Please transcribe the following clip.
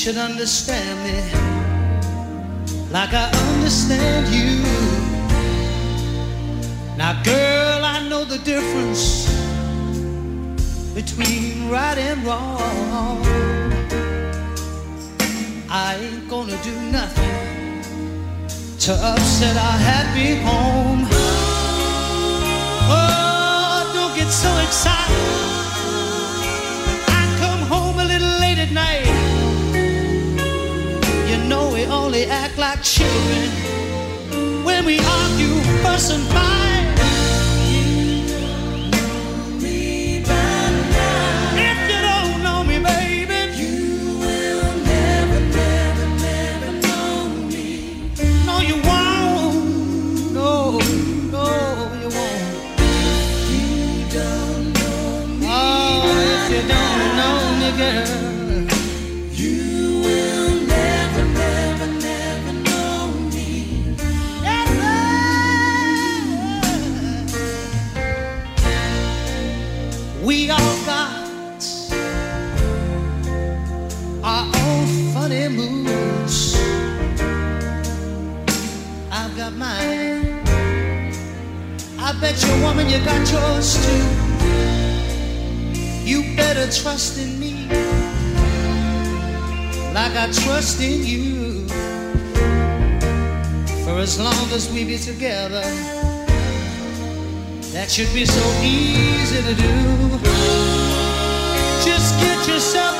should understand me like I understand you. Now, girl, I know the difference between right and wrong. I ain't gonna do nothing to upset our happy home. Oh, don't get so excited. I come home a little late at night. You know we only act like children when we argue, fuss and fight. We all got our own funny moods. I've got mine. I bet you, woman, you got yours too. You better trust in me like I trust in you. For as long as we be together, that should be so easy to do. Just get yourself